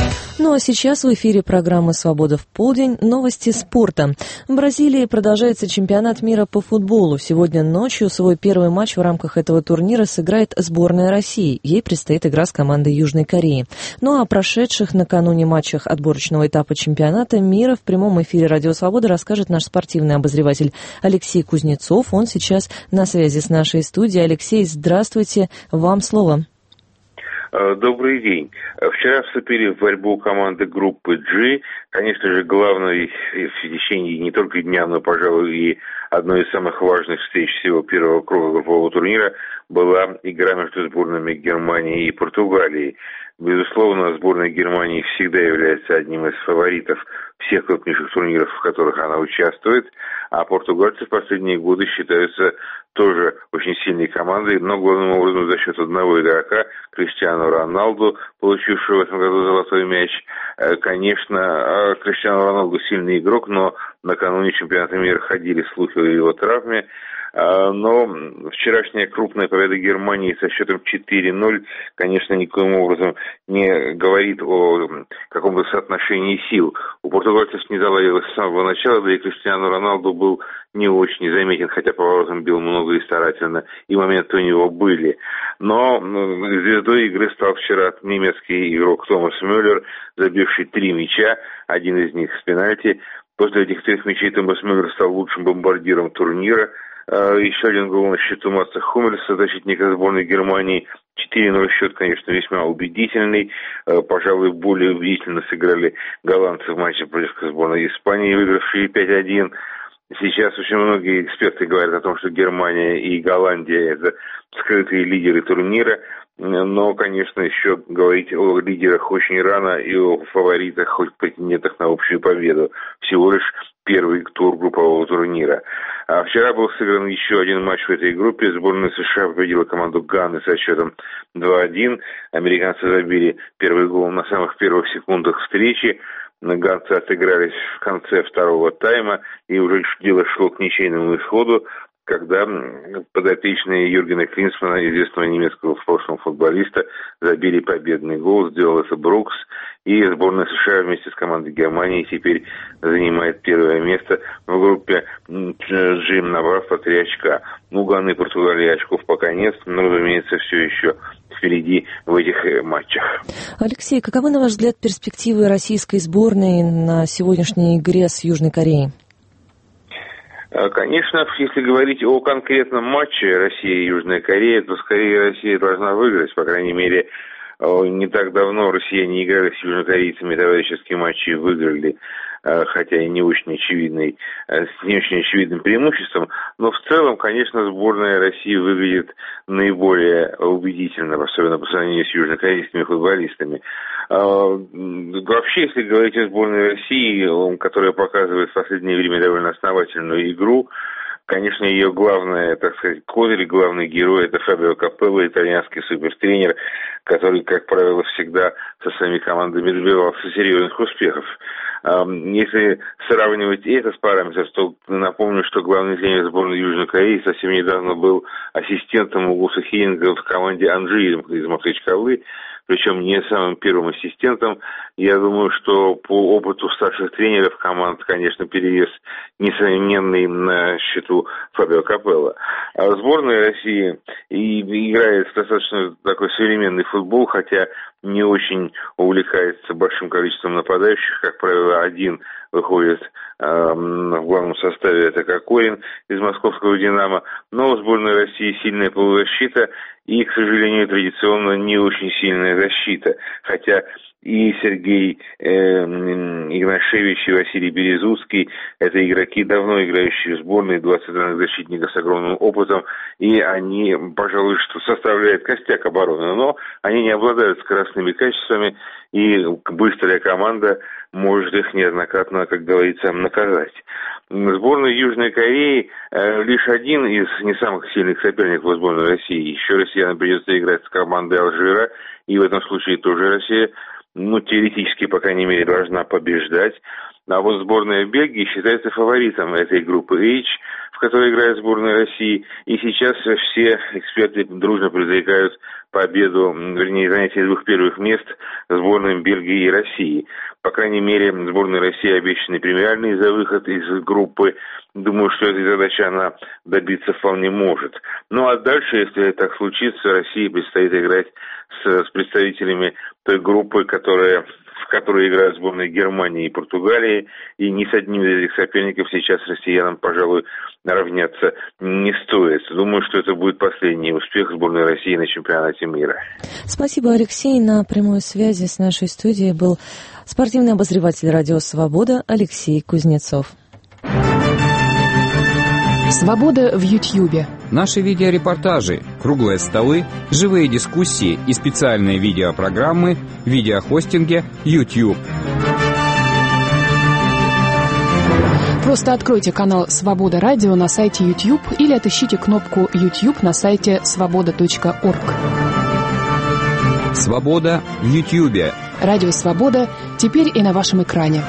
Ну а сейчас в эфире программы «Свобода в полдень». Новости спорта. В Бразилии продолжается чемпионат мира по футболу. Сегодня ночью свой первый матч в рамках этого турнира сыграет сборная России. Ей предстоит игра с командой Южной Кореи. Ну а о прошедших накануне матчах отборочного этапа чемпионата мира в прямом эфире «Радио Свобода» расскажет наш спортивный обозреватель Алексей Кузнецов. Он сейчас на связи с нашей студией. Алексей, здравствуйте. Вам слово. Добрый день. Вчера вступили в борьбу команды группы G. Конечно же, главной в течение не только дня, но, пожалуй, и одной из самых важных встреч всего первого круга группового турнира была игра между сборными Германии и Португалии. Безусловно, сборная Германии всегда является одним из фаворитов всех крупнейших турниров, в которых она участвует, а португальцы в последние годы считаются тоже очень сильной командой, но главным образом за счет одного игрока, Криштиану Роналду, получившего в этом году золотой мяч. Конечно, Криштиану Роналду сильный игрок, но накануне чемпионата мира ходили слухи о его травме. Но вчерашняя крупная победа Германии со счетом четыре ноль, конечно, никоим образом не говорит о каком-то соотношении сил. У португальцев не заладилось с самого начала, да и Криштиану Роналду был не очень заметен, хотя поворотом бил много и старательно, и моменты у него были. Но звездой игры стал вчера немецкий игрок Томас Мюллер, забивший три мяча, один из них с пенальти. После этих трех мячей Томас Мюллер стал лучшим бомбардиром турнира. Еще один гол на счету Матса Хуммельса, защитника сборной Германии. четыре ноль счет, конечно, весьма убедительный. Пожалуй, более убедительно сыграли голландцы в матче против сборной Испании, выигравшие пять один. Сейчас очень многие эксперты говорят о том, что Германия и Голландия – это скрытые лидеры турнира. Но, конечно, еще говорить о лидерах очень рано и о фаворитах, хоть претендентах на общую победу. Всего лишь первый тур группового турнира. А вчера был сыгран еще один матч в этой группе. Сборная США победила команду Ганы со счетом два один. Американцы забили первый гол на самых первых секундах встречи. Ганцы отыгрались в конце второго тайма, и уже дело шло к ничейному исходу, когда подопечные Юргена Клинсмана, известного немецкого в прошлом футболиста, забили победный гол, сделал это Брукс, и сборная США вместе с командой Германии теперь занимает первое место в группе G, набрав по три очка. У Ганы и Португалии очков пока нет, но, разумеется, все еще впереди в этих матчах. Алексей, каковы, на ваш взгляд, перспективы российской сборной на сегодняшней игре с Южной Кореей? Конечно, если говорить о конкретном матче Россия и Южная Корея, то скорее Россия должна выиграть. По крайней мере, не так давно россияне играли с южнокорейцами товарищеские матчи и выиграли, хотя и не очень очевидный, с не очень очевидным преимуществом. Но в целом, конечно, сборная России выглядит наиболее убедительно, особенно по сравнению с южнокорейскими футболистами. Вообще, если говорить о сборной России, которая показывает в последнее время довольно основательную игру, конечно, ее главное, так сказать, козырь, главный герой – это Фабио Капелло, итальянский супертренер, который, как правило, всегда со своими командами добивался серьезных успехов. Если сравнивать это с параметрами, то напомню, что главный тренер сборной Южной Кореи совсем недавно был ассистентом Угуса Хиллинга в команде Анжи из Махачкалы, причем не самым первым ассистентом. Я думаю, что по опыту старших тренеров команд, конечно, перевес несомненный на счету Фабио Капелло. А сборная России и играет в достаточно такой современный футбол, хотя не очень увлекается большим количеством нападающих. Как правило, один выходит э, в главном составе, это Кокорин из московского «Динамо». Но у сборной России сильная полузащита и, к сожалению, традиционно не очень сильная защита. Хотя и Сергей э, Игнашевич, и Василий Березуцкий – это игроки, давно играющие в сборной, двадцать защитников с огромным опытом, и они, пожалуй, что составляют костяк обороны, но они не обладают скоростными качествами, и быстрая команда может их неоднократно, как говорится, наказать. Сборная Южной Кореи э, лишь один из не самых сильных соперников сборной России. Еще россиянам придется играть с командой Алжира, и в этом случае тоже Россия, ну, теоретически, по крайней мере, должна побеждать. А вот сборная Бельгии считается фаворитом этой группы H, в которой играет сборная России. И сейчас все эксперты дружно предрекают победу, вернее, занятие двух первых мест сборным Бельгии и России. По крайней мере, сборной России обещаны премиальные за выход из группы. Думаю, что этой задачи она добиться вполне может. Ну а дальше, если так случится, России предстоит играть с, с представителями той группы, которая, в которой играют сборные Германии и Португалии. И ни с одним из этих соперников сейчас россиянам, пожалуй, равняться не стоит. Думаю, что это будет последний успех сборной России на чемпионате мира. Спасибо, Алексей. На прямой связи с нашей студией был спортивный обозреватель «Радио Свобода» Алексей Кузнецов. Свобода в Ютьюбе. Наши видеорепортажи, круглые столы, живые дискуссии и специальные видеопрограммы в видеохостинге YouTube. Просто откройте канал «Свобода Радио» на сайте YouTube или отыщите кнопку YouTube на сайте свобода точка орг. Свобода в Ютьюбе. Радио «Свобода» теперь и на вашем экране.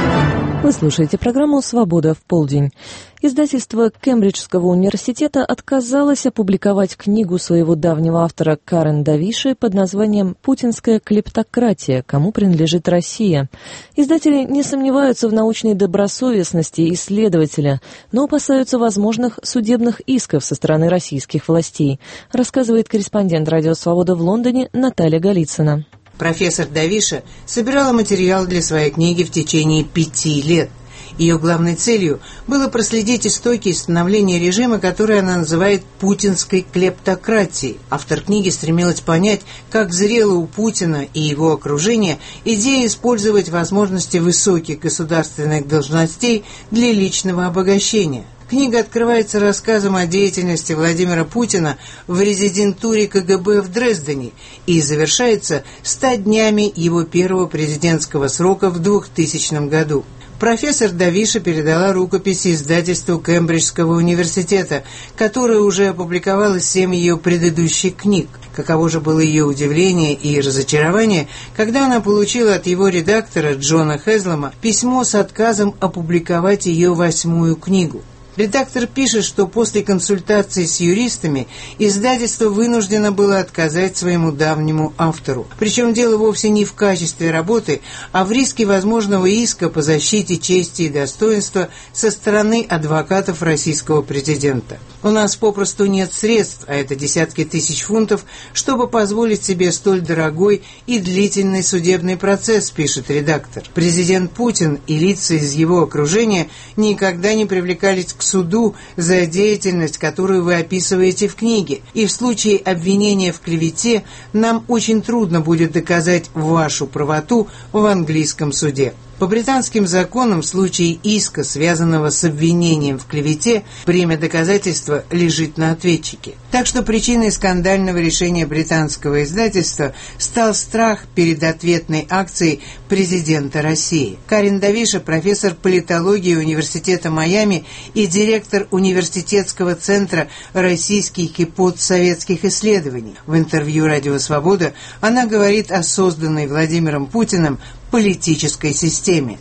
Вы слушаете программу «Свобода в полдень». Издательство Кембриджского университета отказалось опубликовать книгу своего давнего автора Карен Давиши под названием «Путинская клептократия. Кому принадлежит Россия?». Издатели не сомневаются в научной добросовестности исследователя, но опасаются возможных судебных исков со стороны российских властей, рассказывает корреспондент «Радио Свобода» в Лондоне Наталья Голицына. Профессор Давиша собирала материал для своей книги в течение пяти лет. Ее главной целью было проследить истоки становления режима, который она называет «путинской клептократией». Автор книги стремилась понять, как зрела у Путина и его окружения идея использовать возможности высоких государственных должностей для личного обогащения. Книга открывается рассказом о деятельности Владимира Путина в резидентуре ка гэ бэ в Дрездене и завершается ста днями его первого президентского срока в двухтысячном году. Профессор Давиша передала рукописи издательству Кембриджского университета, которое уже опубликовало семь ее предыдущих книг. Каково же было ее удивление и разочарование, когда она получила от его редактора Джона Хезлома письмо с отказом опубликовать ее восьмую книгу. Редактор пишет, что после консультации с юристами издательство вынуждено было отказать своему давнему автору. Причем дело вовсе не в качестве работы, а в риске возможного иска по защите чести и достоинства со стороны адвокатов российского президента. У нас попросту нет средств, а это десятки тысяч фунтов, чтобы позволить себе столь дорогой и длительный судебный процесс, пишет редактор. Президент Путин и лица из его окружения никогда не привлекались к суду за деятельность, которую вы описываете в книге, и в случае обвинения в клевете нам очень трудно будет доказать вашу правоту в английском суде. По британским законам в случае иска, связанного с обвинением в клевете, бремя доказательства лежит на ответчике. Так что причиной скандального решения британского издательства стал страх перед ответной акцией президента России. Карен Давиша, профессор политологии Университета Майами и директор Университетского центра российских и постсоветских исследований. В интервью «Радио Свобода» она говорит о созданной Владимиром Путиным политической системе.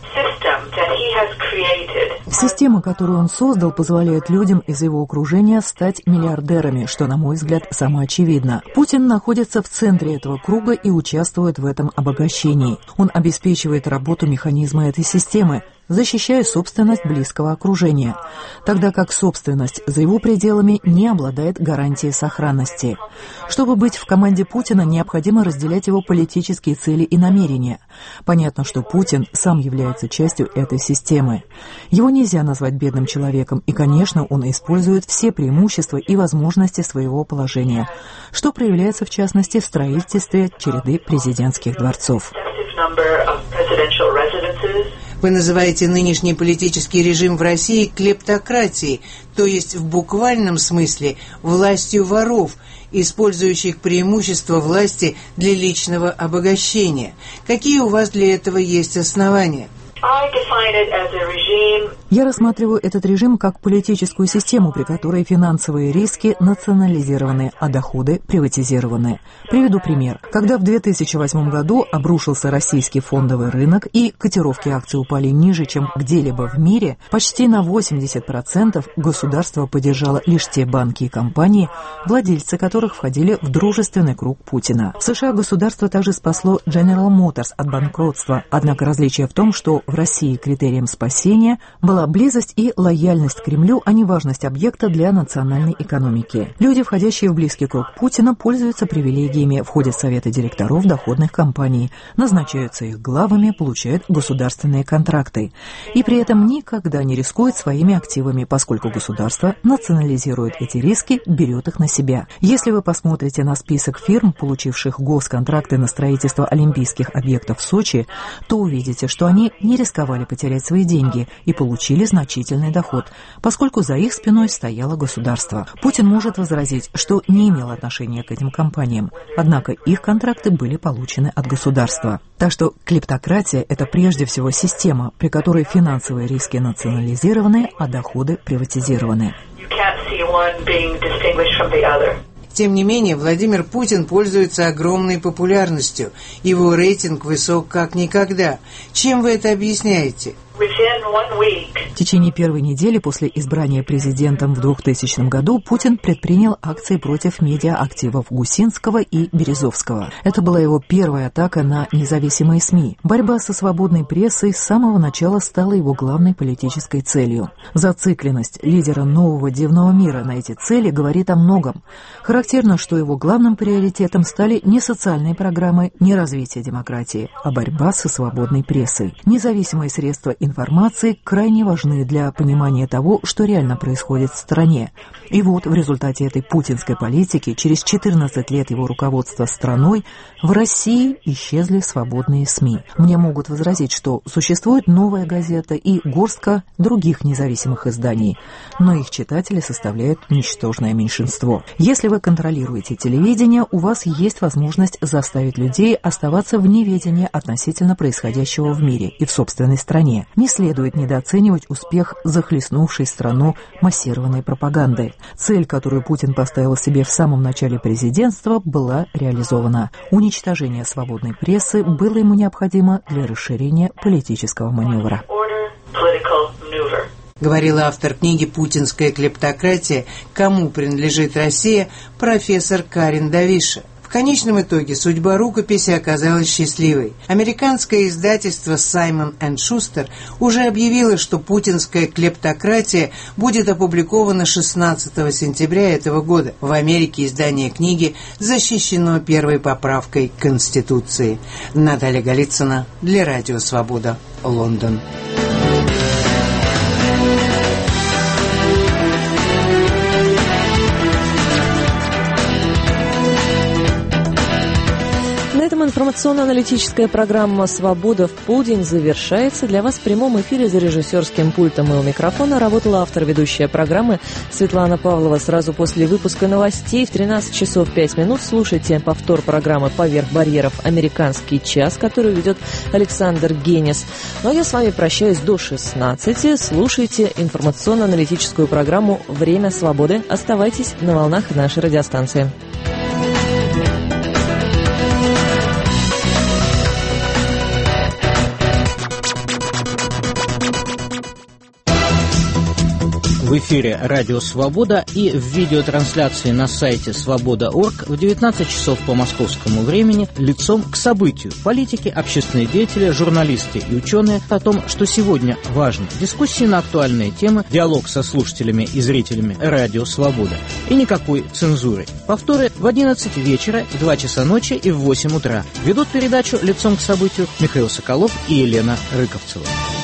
Система, которую он создал, позволяет людям из его окружения стать миллиардерами, что, на мой взгляд, самоочевидно. Путин находится в центре этого круга и участвует в этом обогащении. Он обеспечивает работу механизма этой системы, защищая собственность близкого окружения, тогда как собственность за его пределами не обладает гарантией сохранности. Чтобы быть в команде Путина, необходимо разделять его политические цели и намерения. Понятно, что Путин сам является частью этой системы. Его нельзя назвать бедным человеком, и, конечно, он использует все преимущества и возможности своего положения, что проявляется, в частности, в строительстве череды президентских дворцов. Вы называете нынешний политический режим в России клептократией, то есть в буквальном смысле властью воров, использующих преимущества власти для личного обогащения. Какие у вас для этого есть основания? Я рассматриваю этот режим как политическую систему, при которой финансовые риски национализированы, а доходы приватизированы. Приведу пример. Когда в две тысячи восьмом году обрушился российский фондовый рынок и котировки акций упали ниже, чем где-либо в мире, почти на восемьдесят процентов государство поддержало лишь те банки и компании, владельцы которых входили в дружественный круг Путина. В США государство также спасло General Motors от банкротства, однако различие в том, что в России критерием спасения была близость и лояльность к Кремлю, а не важность объекта для национальной экономики. Люди, входящие в близкий круг Путина, пользуются привилегиями, входят в советы директоров доходных компаний, назначаются их главами, получают государственные контракты. И при этом никогда не рискуют своими активами, поскольку государство национализирует эти риски, берет их на себя. Если вы посмотрите на список фирм, получивших госконтракты на строительство олимпийских объектов в Сочи, то увидите, что они не рисковали потерять свои деньги и получили значительный доход, поскольку за их спиной стояло государство. Путин может возразить, что не имел отношения к этим компаниям, однако их контракты были получены от государства. Так что клептократия – это прежде всего система, при которой финансовые риски национализированы, а доходы приватизированы. Тем не менее, Владимир Путин пользуется огромной популярностью. Его рейтинг высок как никогда. Чем вы это объясняете? В течение первой недели после избрания президентом в двухтысячном году Путин предпринял акции против медиа-активов Гусинского и Березовского. Это была его первая атака на независимые СМИ. Борьба со свободной прессой с самого начала стала его главной политической целью. Зацикленность лидера нового дивного мира на эти цели говорит о многом. Характерно, что его главным приоритетом стали не социальные программы, не развитие демократии, а борьба со свободной прессой. Независимые средства информации крайне важны для понимания того, что реально происходит в стране. И вот в результате этой путинской политики через четырнадцать лет его руководства страной в России исчезли свободные СМИ. Мне могут возразить, что существует «Новая газета» и горстка других независимых изданий, но их читатели составляют ничтожное меньшинство. Если вы контролируете телевидение, у вас есть возможность заставить людей оставаться в неведении относительно происходящего в мире и в собственной стране. Не следует недооценивать успех захлестнувшей страну массированной пропаганды. Цель, которую Путин поставил себе в самом начале президентства, была реализована. Уничтожение свободной прессы было ему необходимо для расширения политического маневра. Говорила автор книги «Путинская клептократия. Кому принадлежит Россия» профессор Карин Давиша. В конечном итоге судьба рукописи оказалась счастливой. Американское издательство Simon энд Schuster уже объявило, что «Путинская клептократия» будет опубликована шестнадцатого сентября этого года. В Америке издание книги защищено первой поправкой к Конституции. Наталья Голицына для Радио Свобода, Лондон. Информационно-аналитическая программа «Свобода в полдень» завершается. Для вас в прямом эфире за режиссерским пультом и у микрофона работала автор ведущая программы Светлана Павлова. Сразу после выпуска новостей в тринадцать часов пять минут слушайте повтор программы «Поверх барьеров. Американский час», которую ведет Александр Генис. Ну а я с вами прощаюсь до шестнадцати. Слушайте информационно-аналитическую программу «Время свободы». Оставайтесь на волнах нашей радиостанции. В эфире «Радио Свобода» и в видеотрансляции на сайте свобода точка орг в девятнадцать часов по московскому времени лицом к событию. Политики, общественные деятели, журналисты и ученые о том, что сегодня важно. Дискуссии на актуальные темы, диалог со слушателями и зрителями «Радио Свобода». И никакой цензуры. Повторы в одиннадцать вечера, в два часа ночи и в восемь утра. Ведут передачу лицом к событию Михаил Соколов и Елена Рыковцева.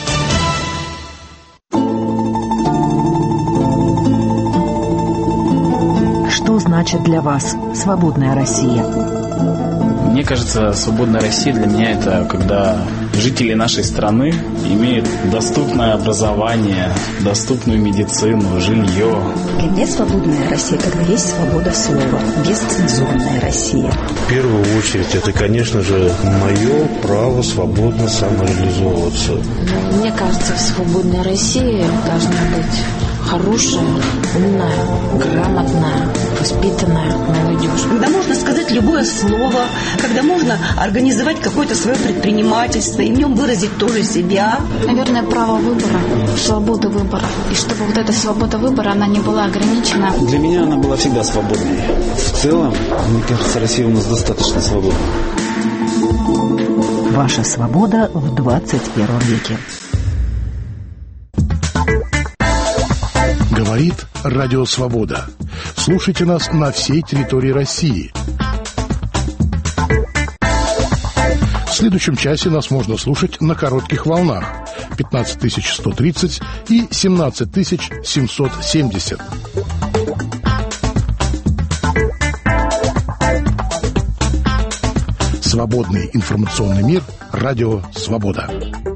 Что значит для вас свободная Россия? Мне кажется, свободная Россия для меня — это когда жители нашей страны имеют доступное образование, доступную медицину, жилье. Для меня свободная Россия, когда есть свобода слова, бесцензурная Россия. В первую очередь, это, конечно же, мое право свободно самореализовываться. Мне кажется, в свободной России должна быть хорошая, умная, грамотная, воспитанная молодежь. Когда можно сказать любое слово, когда можно организовать какое-то свое предпринимательство и в нем выразить тоже себя. Наверное, право выбора, свобода выбора. И чтобы вот эта свобода выбора, она не была ограничена. Для меня она была всегда свободной. В целом, мне кажется, Россия у нас достаточно свободна. Ваша свобода в двадцать первом веке. Говорит Радио Свобода. Слушайте нас на всей территории России. В следующем часе нас можно слушать на коротких волнах пятнадцать тысяч сто тридцать и семнадцать тысяч семьсот семьдесят. Свободный информационный мир. Радио Свобода.